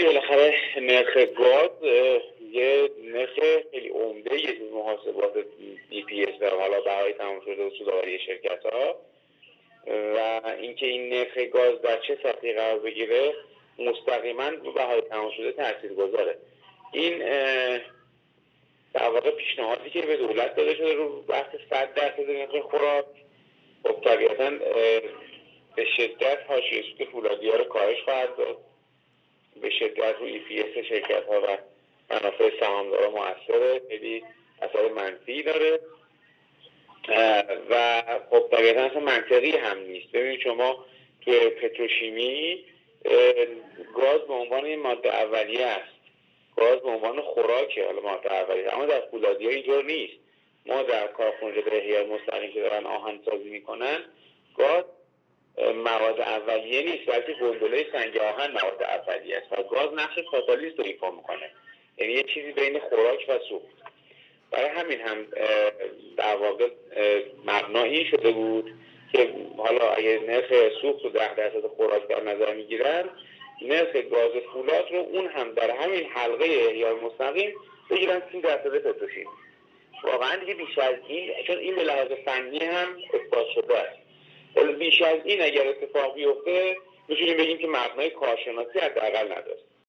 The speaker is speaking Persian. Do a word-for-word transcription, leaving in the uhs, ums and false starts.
ببینید بالاخره نرخ گاز یه نرخ خیلی عمده یه محاسبات دی پی اس در حالا بهای تمام شده و سودآوری شرکت ها و اینکه این نرخ گاز در چه سطحی قرار بگیره مستقیما به بهای تمام شده تاثیرگذاره. این در واقع پیشنهادی که به دولت داده شده رو بحث صد درصد نرخ خوراک، خب طبیعتا به شدت حاشیه سود فولادی‌ها رو کاهش خواهد داد، به شدت روی ای پی اس شرکت ها و منافع سهامدارا مؤثره، خیلی اثر منفی داره و خب طبیعتا اصلا منطقی هم نیست. ببینید شما توی پتروشیمی گاز به عنوان این ماده اولیه است، گاز به عنوان خوراکه، حالا ماده اولیه، اما در فولادی‌ها اینطور نیست. ما در کارخانجات احیای مستقیم که دارن آهن‌سازی میکنن، گاز مواد اولیه نیست بلکه گندله سنگ آهن مواد اولیه است و گاز نقش کاتالیست رو ایفا میکنه، یعنی یه چیزی بین خوراک و سوخت. برای همین هم در واقع مبنایی شده بود که حالا اگه نرخ سوخت و ده درصد خوراک در نظر میگیرن، نرخ گاز فولاد رو اون هم در همین حلقه احیای مستقیم بگیرن سی درصد پتروشیمی. واقعا دیگه بیش از این، چون این به لحاظ فنی هم اثبات شده است، بیش از این اگر اتفاق بیفته میتونیم بگیم که مبنای کارشناسی حداقل نداره.